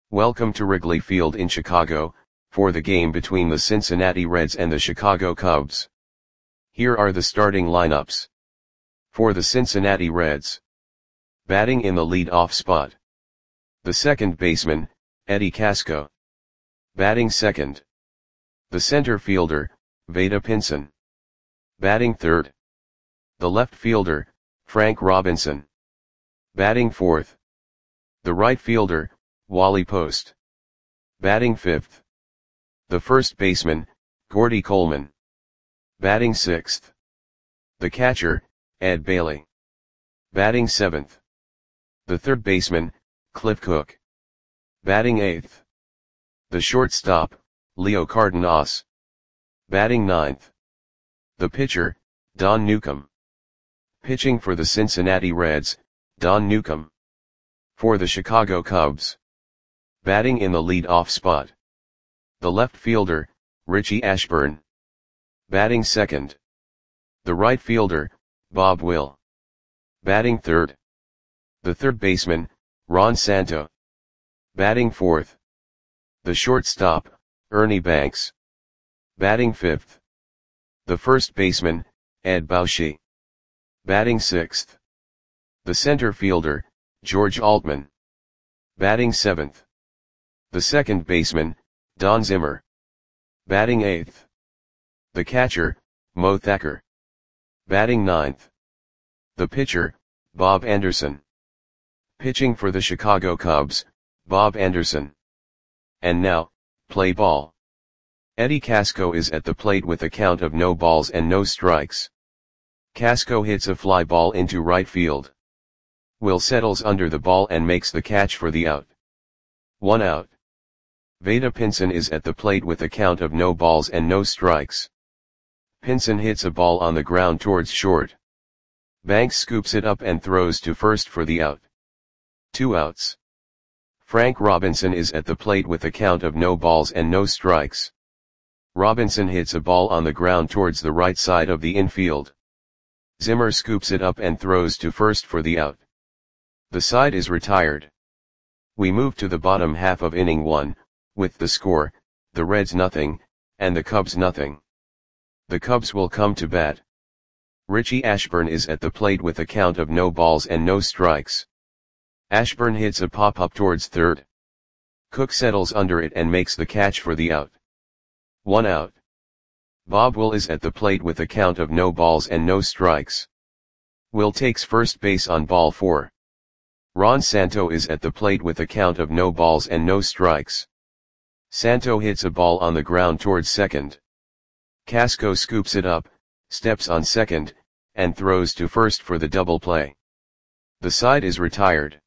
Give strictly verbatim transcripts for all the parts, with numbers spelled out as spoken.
Welcome to Wrigley Field in Chicago, for the game between the Cincinnati Reds and the Chicago Cubs. Here are the starting lineups. For the Cincinnati Reds. Batting in the lead-off spot. The second baseman, Eddie Casco. Batting second. The center fielder, Vada Pinson. Batting third. The left fielder, Frank Robinson. Batting fourth. The right fielder, Wally Post. Batting fifth. The first baseman, Gordy Coleman. Batting sixth. The catcher, Ed Bailey. Batting seventh. The third baseman, Cliff Cook. Batting eighth. The shortstop, Leo Cardenas. Batting ninth. The pitcher, Don Newcombe. Pitching for the Cincinnati Reds, Don Newcombe. For the Chicago Cubs. Batting in the lead-off spot. The left fielder, Richie Ashburn. Batting second. The right fielder, Bob Will. Batting third. The third baseman, Ron Santo. Batting fourth. The shortstop, Ernie Banks. Batting fifth. The first baseman, Ed Bauschy. Batting sixth. The center fielder, George Altman. Batting seventh. The second baseman, Don Zimmer. Batting eighth. The catcher, Mo Thacker. Batting ninth. The pitcher, Bob Anderson. Pitching for the Chicago Cubs, Bob Anderson. And now, play ball. Eddie Casco is at the plate with a count of no balls and no strikes. Casco hits a fly ball into right field. Will settles under the ball and makes the catch for the out. One out. Vada Pinson is at the plate with a count of no balls and no strikes. Pinson hits a ball on the ground towards short. Banks scoops it up and throws to first for the out. Two outs. Frank Robinson is at the plate with a count of no balls and no strikes. Robinson hits a ball on the ground towards the right side of the infield. Zimmer scoops it up and throws to first for the out. The side is retired. We move to the bottom half of inning one, with the score, the Reds nothing, and the Cubs nothing. The Cubs will come to bat. Richie Ashburn is at the plate with a count of no balls and no strikes. Ashburn hits a pop-up towards third. Cook settles under it and makes the catch for the out. One out. Bob Will is at the plate with a count of no balls and no strikes. Will takes first base on ball four. Ron Santo is at the plate with a count of no balls and no strikes. Santo hits a ball on the ground towards second. Casco scoops it up, steps on second, and throws to first for the double play. The side is retired.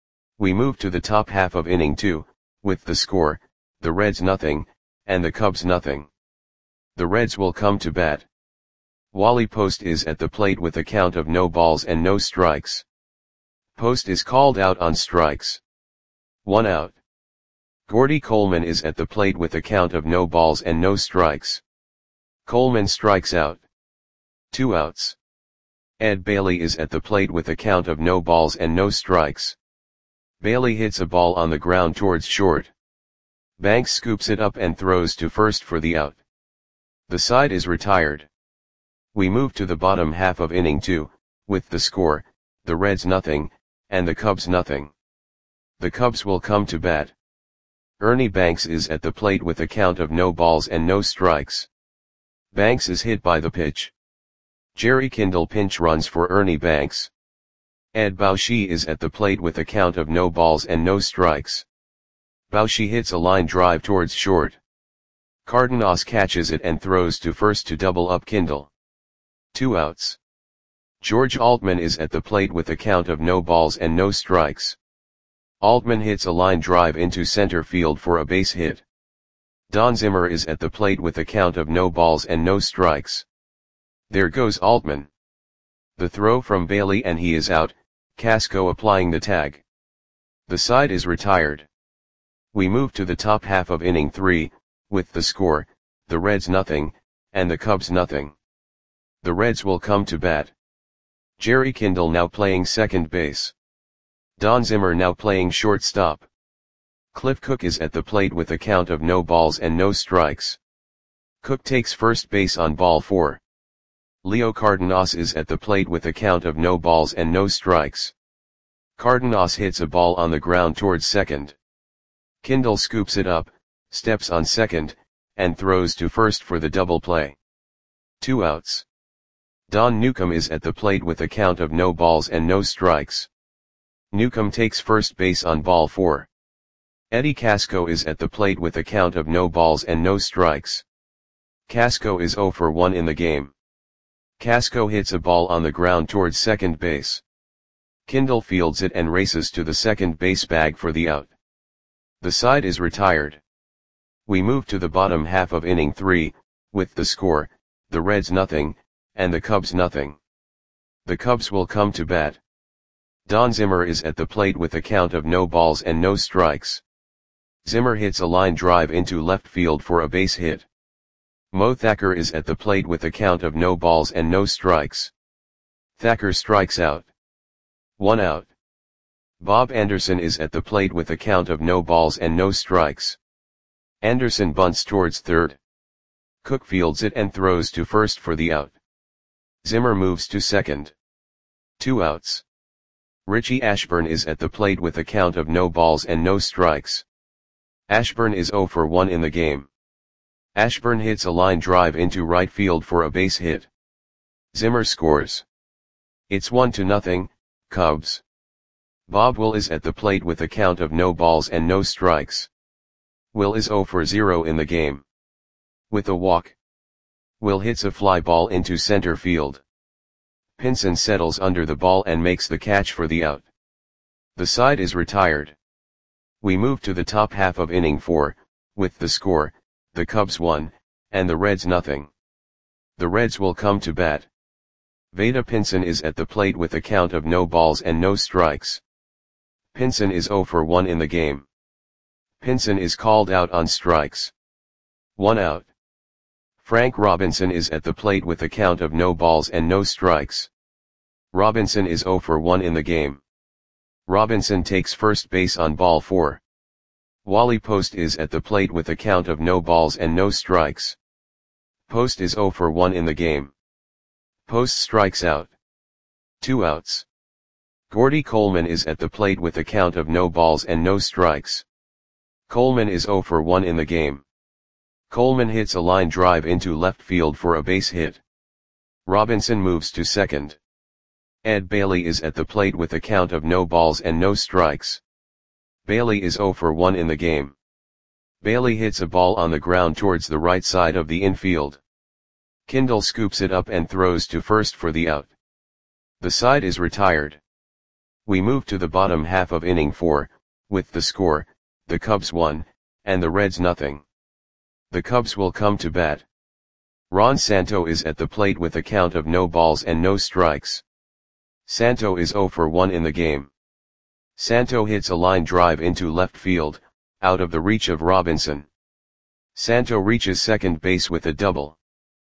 We move to the top half of inning two, with the score, the Reds nothing, and the Cubs nothing. The Reds will come to bat. Wally Post is at the plate with a count of no balls and no strikes. Post is called out on strikes. One out. Gordy Coleman is at the plate with a count of no balls and no strikes. Coleman strikes out. Two outs. Ed Bailey is at the plate with a count of no balls and no strikes. Bailey hits a ball on the ground towards short. Banks scoops it up and throws to first for the out. The side is retired. We move to the bottom half of inning two, with the score, the Reds nothing, and the Cubs nothing. The Cubs will come to bat. Ernie Banks is at the plate with a count of no balls and no strikes. Banks is hit by the pitch. Jerry Kindle pinch runs for Ernie Banks. Ed Bauschy is at the plate with a count of no balls and no strikes. Bauschy hits a line drive towards short. Cardenas catches it and throws to first to double up Kindle. Two outs. George Altman is at the plate with a count of no balls and no strikes. Altman hits a line drive into center field for a base hit. Don Zimmer is at the plate with a count of no balls and no strikes. There goes Altman. The throw from Bailey and he is out, Casco applying the tag. The side is retired. We move to the top half of inning three, with the score, the Reds nothing, and the Cubs nothing. The Reds will come to bat. Jerry Kindle now playing second base. Don Zimmer now playing shortstop. Cliff Cook is at the plate with a count of no balls and no strikes. Cook takes first base on ball four. Leo Cardenas is at the plate with a count of no balls and no strikes. Cardenas hits a ball on the ground towards second. Kindle scoops it up, steps on second, and throws to first for the double play. Two outs. Don Newcomb is at the plate with a count of no balls and no strikes. Newcomb takes first base on ball four. Eddie Casco is at the plate with a count of no balls and no strikes. Casco is zero for one in the game. Casco hits a ball on the ground towards second base. Kindle fields it and races to the second base bag for the out. The side is retired. We move to the bottom half of inning three, with the score, the Reds nothing, and the Cubs nothing. The Cubs will come to bat. Don Zimmer is at the plate with a count of no balls and no strikes. Zimmer hits a line drive into left field for a base hit. Mo Thacker is at the plate with a count of no balls and no strikes. Thacker strikes out. One out. Bob Anderson is at the plate with a count of no balls and no strikes. Anderson bunts towards third. Cook fields it and throws to first for the out. Zimmer moves to second. Two outs. Richie Ashburn is at the plate with a count of no balls and no strikes. Ashburn is zero for one in the game. Ashburn hits a line drive into right field for a base hit. Zimmer scores. It's one to nothing, Cubs. Bob Will is at the plate with a count of no balls and no strikes. Will is zero for zero in the game. With a walk. Will hits a fly ball into center field. Pinson settles under the ball and makes the catch for the out. The side is retired. We move to the top half of inning four, with the score, the Cubs one, and the Reds nothing. The Reds will come to bat. Vada Pinson is at the plate with a count of no balls and no strikes. Pinson is zero for one in the game. Pinson is called out on strikes. One out. Frank Robinson is at the plate with a count of no balls and no strikes. Robinson is zero for one in the game. Robinson takes first base on ball four. Wally Post is at the plate with a count of no balls and no strikes. Post is zero for one in the game. Post strikes out. Two outs. Gordy Coleman is at the plate with a count of no balls and no strikes. Coleman is zero for one in the game. Coleman hits a line drive into left field for a base hit. Robinson moves to second. Ed Bailey is at the plate with a count of no balls and no strikes. Bailey is zero for one in the game. Bailey hits a ball on the ground towards the right side of the infield. Kindle scoops it up and throws to first for the out. The side is retired. We move to the bottom half of inning four, with the score, the Cubs one, and the Reds nothing. The Cubs will come to bat. Ron Santo is at the plate with a count of no balls and no strikes. Santo is zero for one in the game. Santo hits a line drive into left field, out of the reach of Robinson. Santo reaches second base with a double.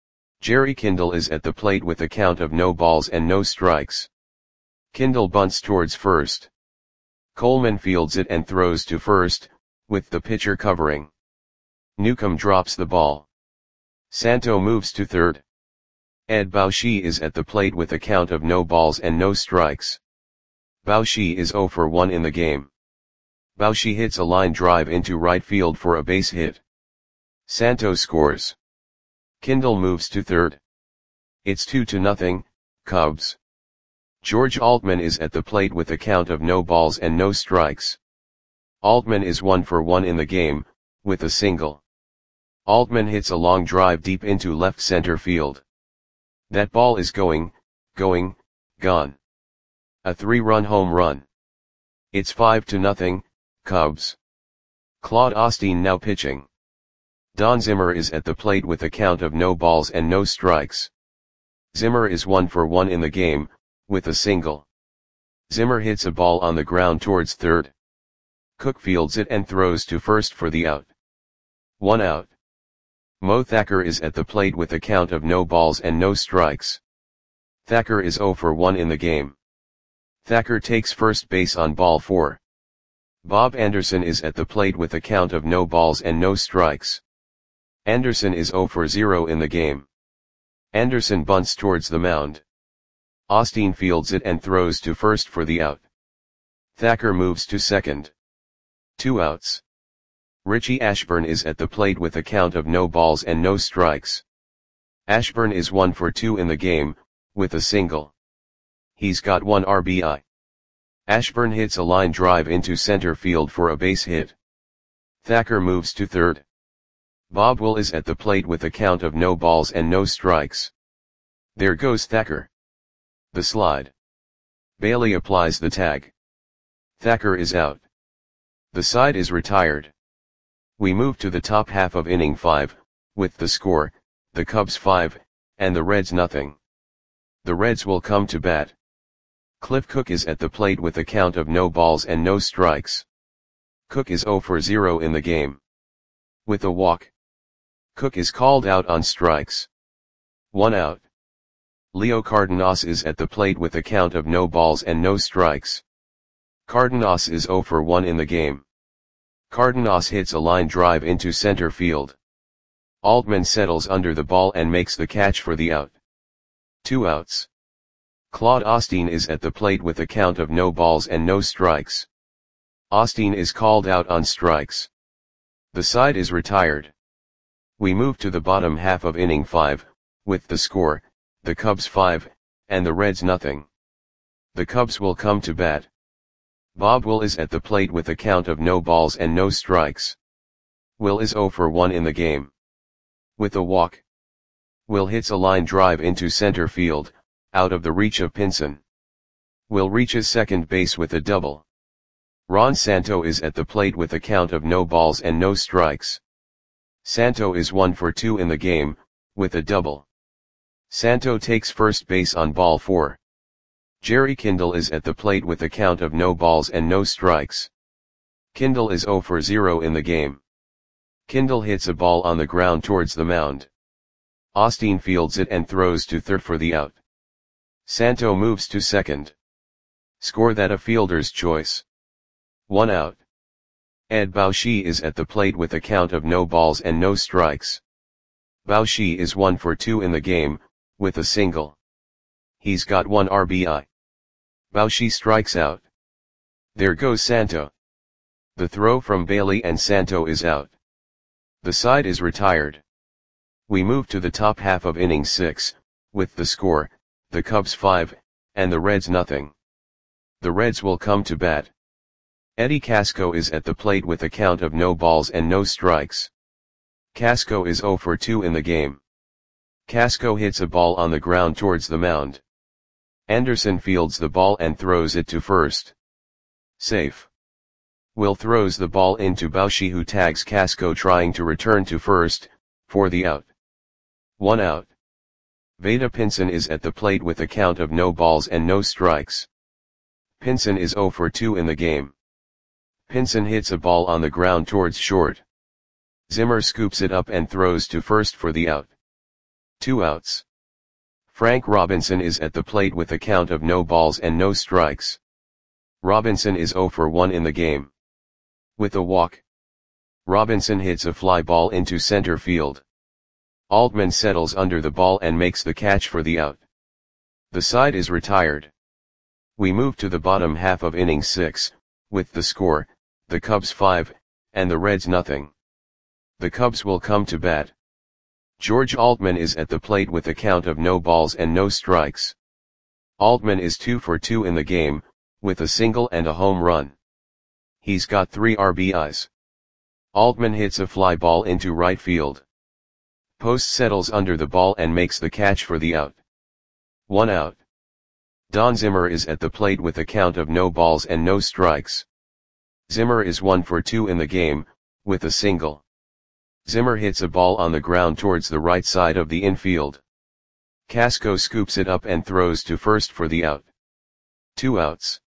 Jerry Kindle is at the plate with a count of no balls and no strikes. Kindle bunts towards first. Coleman fields it and throws to first, with the pitcher covering. Newcomb drops the ball. Santo moves to third. Ed Baushi is at the plate with a count of no balls and no strikes. Baushi is zero for one in the game. Baushi hits a line drive into right field for a base hit. Santo scores. Kindle moves to third. It's two to nothing, Cubs. George Altman is at the plate with a count of no balls and no strikes. Altman is one for one in the game, with a single. Altman hits a long drive deep into left center field. That ball is going, going, gone. A three-run home run. It's five to nothing, Cubs. Claude Osteen now pitching. Don Zimmer is at the plate with a count of no balls and no strikes. Zimmer is one for one in the game, with a single. Zimmer hits a ball on the ground towards third. Cook fields it and throws to first for the out. One out. Mo Thacker is at the plate with a count of no balls and no strikes. Thacker is zero for one in the game. Thacker takes first base on ball four. Bob Anderson is at the plate with a count of no balls and no strikes. Anderson is zero for zero in the game. Anderson bunts towards the mound. Osteen fields it and throws to first for the out. Thacker moves to second. Two outs. Richie Ashburn is at the plate with a count of no balls and no strikes. Ashburn is one for two in the game, with a single. He's got one R B I. Ashburn hits a line drive into center field for a base hit. Thacker moves to third. Bob Will is at the plate with a count of no balls and no strikes. There goes Thacker. The slide. Bailey applies the tag. Thacker is out. The side is retired. We move to the top half of inning five, with the score, the Cubs five, and the Reds nothing. The Reds will come to bat. Cliff Cook is at the plate with a count of no balls and no strikes. Cook is zero for zero in the game. With a walk. Cook is called out on strikes. One out. Leo Cardenas is at the plate with a count of no balls and no strikes. Cardenas is zero for one in the game. Cardenas hits a line drive into center field. Altman settles under the ball and makes the catch for the out. Two outs. Claude Osteen is at the plate with a count of no balls and no strikes. Osteen is called out on strikes. The side is retired. We move to the bottom half of inning five, with the score, the Cubs five, and the Reds nothing. The Cubs will come to bat. Bob Will is at the plate with a count of no balls and no strikes. Will is zero for one in the game. With a walk. Will hits a line drive into center field, out of the reach of Pinson. Will reaches second base with a double. Ron Santo is at the plate with a count of no balls and no strikes. Santo is one for two in the game, with a double. Santo takes first base on ball four. Jerry Kindle is at the plate with a count of no balls and no strikes. Kindle is zero for zero in the game. Kindle hits a ball on the ground towards the mound. Osteen fields it and throws to third for the out. Santo moves to second. Score that a fielder's choice. One out. Ed Baushi is at the plate with a count of no balls and no strikes. Baushi is one for two in the game, with a single. He's got one R B I. Baushi strikes out. There goes Santo. The throw from Bailey and Santo is out. The side is retired. We move to the top half of inning six, with the score, the Cubs five, and the Reds nothing. The Reds will come to bat. Eddie Casco is at the plate with a count of no balls and no strikes. Casco is zero for two in the game. Casco hits a ball on the ground towards the mound. Anderson fields the ball and throws it to first. Safe. Will throws the ball into Baushi, who tags Casco trying to return to first, for the out. One out. Vada Pinson is at the plate with a count of no balls and no strikes. Pinson is zero for two in the game. Pinson hits a ball on the ground towards short. Zimmer scoops it up and throws to first for the out. Two outs. Frank Robinson is at the plate with a count of no balls and no strikes. Robinson is zero for one in the game. With a walk. Robinson hits a fly ball into center field. Altman settles under the ball and makes the catch for the out. The side is retired. We move to the bottom half of inning six, with the score, the Cubs five, and the Reds nothing. The Cubs will come to bat. George Altman is at the plate with a count of no balls and no strikes. Altman is two for two in the game, with a single and a home run. He's got three R B Is. Altman hits a fly ball into right field. Post settles under the ball and makes the catch for the out. One out. Don Zimmer is at the plate with a count of no balls and no strikes. Zimmer is one for two in the game, with a single. Zimmer hits a ball on the ground towards the right side of the infield. Casco scoops it up and throws to first for the out. Two outs.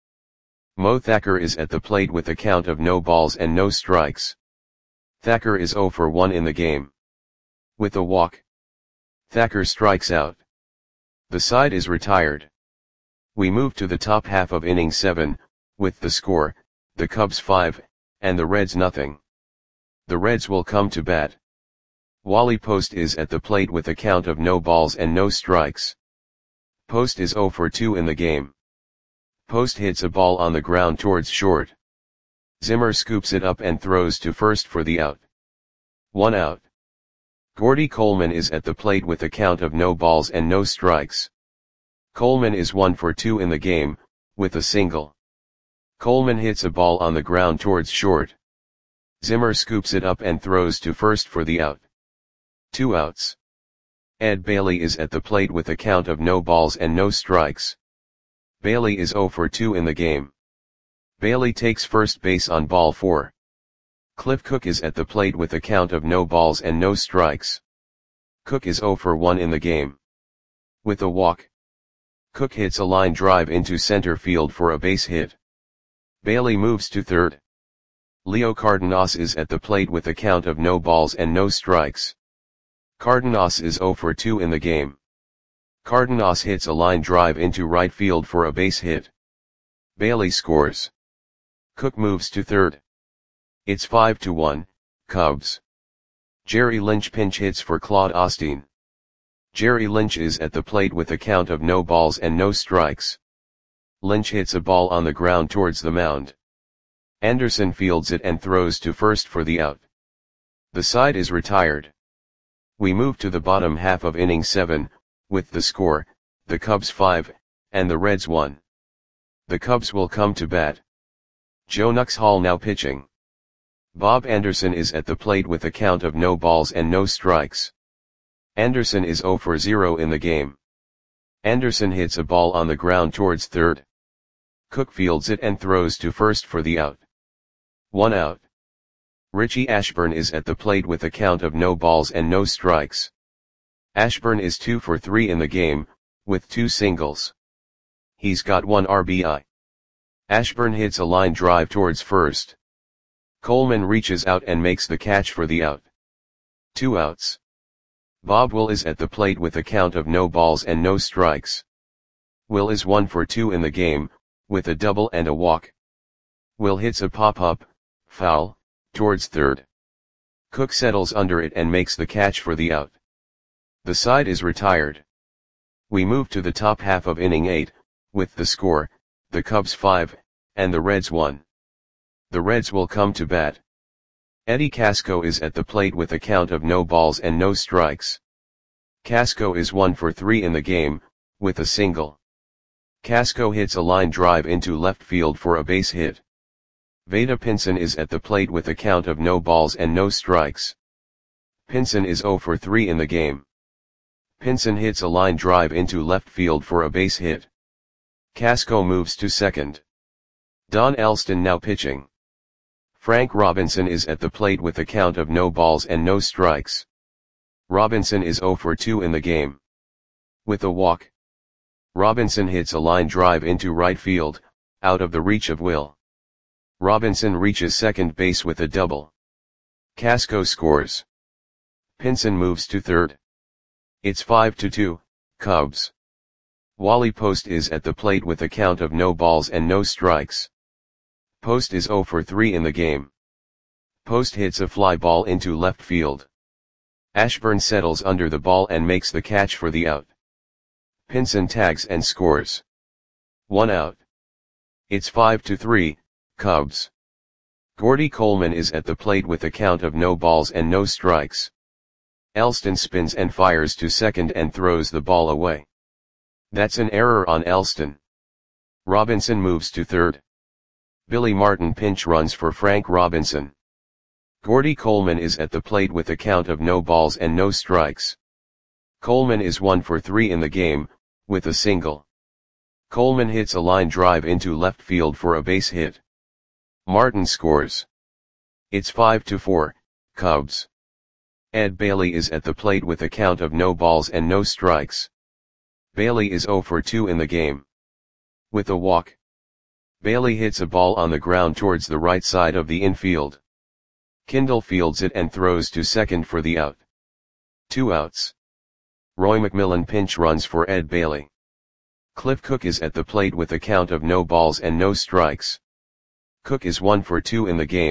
Mo Thacker is at the plate with a count of no balls and no strikes. Thacker is zero for one in the game. With a walk. Thacker strikes out. The side is retired. We move to the top half of inning seven, with the score, the Cubs five, and the Reds nothing. The Reds will come to bat. Wally Post is at the plate with a count of no balls and no strikes. Post is oh for two in the game. Post hits a ball on the ground towards short. Zimmer scoops it up and throws to first for the out. One out. Gordy Coleman is at the plate with a count of no balls and no strikes. Coleman is one for two in the game, with a single. Coleman hits a ball on the ground towards short. Zimmer scoops it up and throws to first for the out. Two outs. Ed Bailey is at the plate with a count of no balls and no strikes. Bailey is oh for two in the game. Bailey takes first base on ball four. Cliff Cook is at the plate with a count of no balls and no strikes. Cook is oh for one in the game. With a walk, Cook hits a line drive into center field for a base hit. Bailey moves to third. Leo Cardenas is at the plate with a count of no balls and no strikes. Cardenas is oh for two in the game. Cardenas hits a line drive into right field for a base hit. Bailey scores. Cook moves to third. It's five to one, Cubs. Jerry Lynch pinch hits for Claude Osteen. Jerry Lynch is at the plate with a count of no balls and no strikes. Lynch hits a ball on the ground towards the mound. Anderson fields it and throws to first for the out. The side is retired. We move to the bottom half of inning seven, with the score, the Cubs five, and the Reds one. The Cubs will come to bat. Joe Nuxhall now pitching. Bob Anderson is at the plate with a count of no balls and no strikes. Anderson is oh for zero in the game. Anderson hits a ball on the ground towards third. Cook fields it and throws to first for the out. One out. Richie Ashburn is at the plate with a count of no balls and no strikes. Ashburn is two for three in the game, with two singles. He's got one R B I. Ashburn hits a line drive towards first. Coleman reaches out and makes the catch for the out. Two outs. Bob Will is at the plate with a count of no balls and no strikes. Will is one for two in the game, with a double and a walk. Will hits a pop-up, foul, towards third. Cook settles under it and makes the catch for the out. The side is retired. We move to the top half of inning eight, with the score, the Cubs five, and the Reds one. The Reds will come to bat. Eddie Casco is at the plate with a count of no balls and no strikes. Casco is one for three in the game, with a single. Casco hits a line drive into left field for a base hit. Vada Pinson is at the plate with a count of no balls and no strikes. Pinson is oh for three in the game. Pinson hits a line drive into left field for a base hit. Casco moves to second. Don Elston now pitching. Frank Robinson is at the plate with a count of no balls and no strikes. Robinson is oh for two in the game. With a walk, Robinson hits a line drive into right field, out of the reach of Will. Robinson reaches second base with a double. Casco scores. Pinson moves to third. It's five to two, Cubs. Wally Post is at the plate with a count of no balls and no strikes. Post is oh for three in the game. Post hits a fly ball into left field. Ashburn settles under the ball and makes the catch for the out. Pinson tags and scores. One out. It's five to three, Cubs. Gordy Coleman is at the plate with a count of no balls and no strikes. Elston spins and fires to second and throws the ball away. That's an error on Elston. Robinson moves to third. Billy Martin pinch runs for Frank Robinson. Gordy Coleman is at the plate with a count of no balls and no strikes. Coleman is one for three in the game, with a single. Coleman hits a line drive into left field for a base hit. Martin scores. It's five to four, Cubs. Ed Bailey is at the plate with a count of no balls and no strikes. Bailey is oh for two in the game. With a walk, Bailey hits a ball on the ground towards the right side of the infield. Kindle fields it and throws to second for the out. Two outs. Roy McMillan pinch runs for Ed Bailey. Cliff Cook is at the plate with a count of no balls and no strikes. Cook is one for two in the game,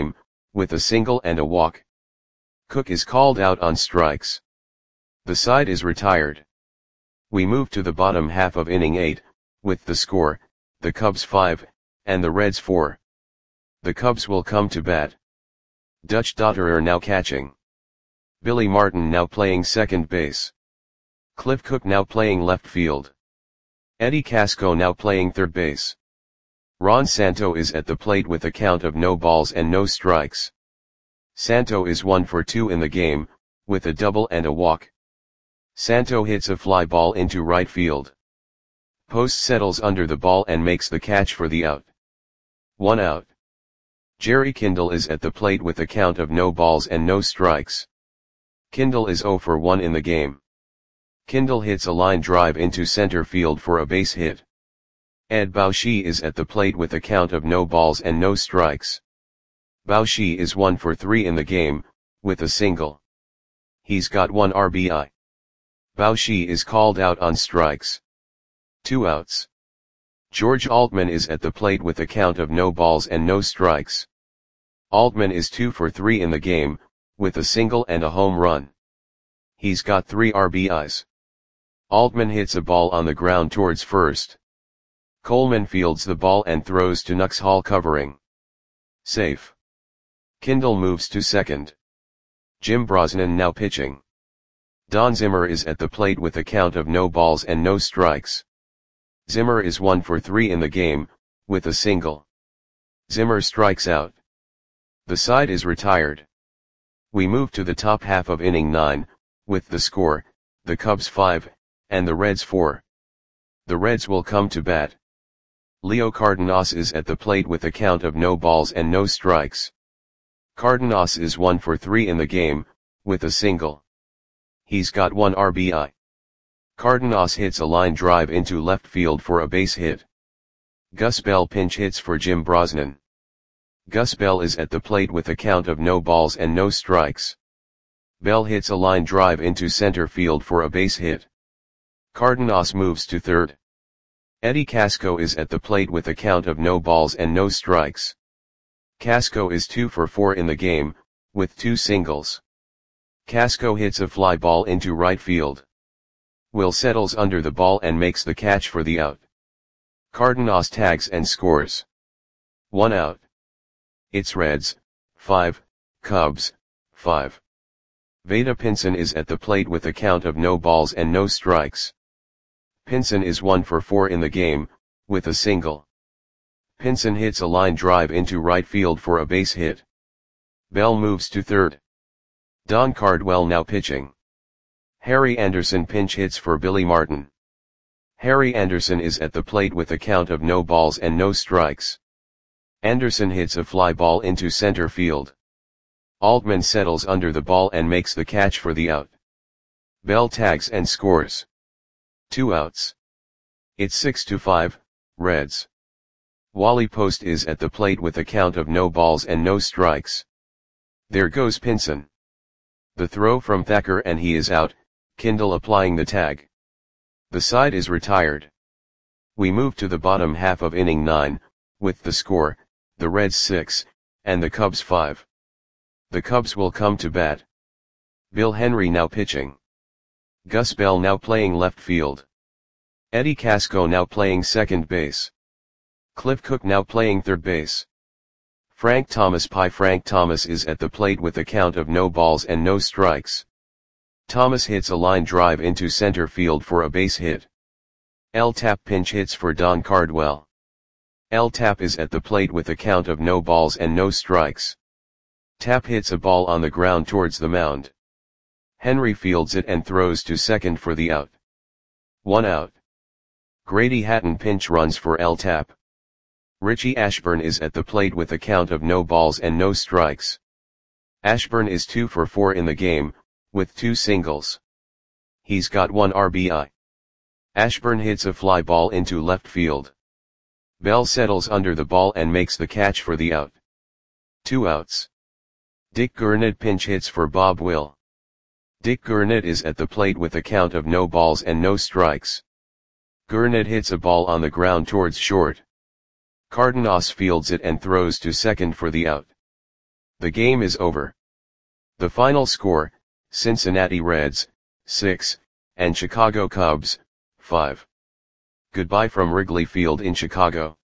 with a single and a walk. Cook is called out on strikes. The side is retired. We move to the bottom half of inning eight, with the score, the Cubs five, and the Reds four. The Cubs will come to bat. Dutch Dotterer now catching. Billy Martin now playing second base. Cliff Cook now playing left field. Eddie Casco now playing third base. Ron Santo is at the plate with a count of no balls and no strikes. Santo is one for two in the game, with a double and a walk. Santo hits a fly ball into right field. Post settles under the ball and makes the catch for the out. One out. Jerry Kindle is at the plate with a count of no balls and no strikes. Kindle is zero for one in the game. Kindle hits a line drive into center field for a base hit. Ed Baushi is at the plate with a count of no balls and no strikes. Baushi is one for three in the game, with a single. He's got one R B I. Baushi is called out on strikes. Two outs. George Altman is at the plate with a count of no balls and no strikes. Altman is two for three in the game, with a single and a home run. He's got three R B Is. Altman hits a ball on the ground towards first. Coleman fields the ball and throws to Nuxhall covering. Safe. Kindle moves to second. Jim Brosnan now pitching. Don Zimmer is at the plate with a count of no balls and no strikes. Zimmer is one for three in the game, with a single. Zimmer strikes out. The side is retired. We move to the top half of inning nine, with the score, the Cubs five, and the Reds four. The Reds will come to bat. Leo Cardenas is at the plate with a count of no balls and no strikes. Cardenas is one for three in the game, with a single. He's got one R B I. Cardenas hits a line drive into left field for a base hit. Gus Bell pinch hits for Jim Brosnan. Gus Bell is at the plate with a count of no balls and no strikes. Bell hits a line drive into center field for a base hit. Cardenas moves to third. Eddie Casco is at the plate with a count of no balls and no strikes. Casco is two for four in the game, with two singles. Casco hits a fly ball into right field. Will settles under the ball and makes the catch for the out. Cardenas tags and scores. One out. It's Reds, five, Cubs, five. Vada Pinson is at the plate with a count of no balls and no strikes. Pinson is one for four in the game, with a single. Pinson hits a line drive into right field for a base hit. Bell moves to third. Don Cardwell now pitching. Harry Anderson pinch hits for Billy Martin. Harry Anderson is at the plate with a count of no balls and no strikes. Anderson hits a fly ball into center field. Altman settles under the ball and makes the catch for the out. Bell tags and scores. Two outs. It's six to five, Reds. Wally Post is at the plate with a count of no balls and no strikes. There goes Pinson. The throw from Thacker and he is out, Kindle applying the tag. The side is retired. We move to the bottom half of inning nine, with the score, the Reds six, and the Cubs five. The Cubs will come to bat. Bill Henry now pitching. Gus Bell now playing left field. Eddie Casco now playing second base. Cliff Cook now playing third base. Frank Thomas Pie Frank Thomas is at the plate with a count of no balls and no strikes. Thomas hits a line drive into center field for a base hit. L. Tap pinch hits for Don Cardwell. L. Tap is at the plate with a count of no balls and no strikes. Tap hits a ball on the ground towards the mound. Henry fields it and throws to second for the out. One out. Grady Hatton pinch runs for L. Tap. Richie Ashburn is at the plate with a count of no balls and no strikes. Ashburn is two for four in the game, with two singles. He's got one R B I. Ashburn hits a fly ball into left field. Bell settles under the ball and makes the catch for the out. Two outs. Dick Gurnett pinch hits for Bob Will. Dick Gurnett is at the plate with a count of no balls and no strikes. Gurnett hits a ball on the ground towards short. Cardenas fields it and throws to second for the out. The game is over. The final score, Cincinnati Reds, six, and Chicago Cubs, five. Goodbye from Wrigley Field in Chicago.